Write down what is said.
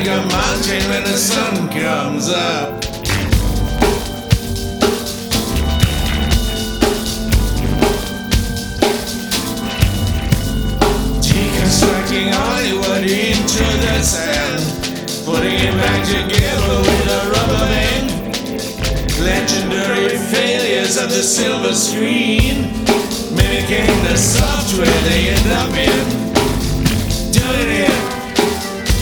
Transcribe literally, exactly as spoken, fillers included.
a mountain when the sun comes up. Deconstructing Hollywood into the sand, putting it back together with a rubber band. Legendary failures of the silver screen, mimicking the software they end up in. Doing it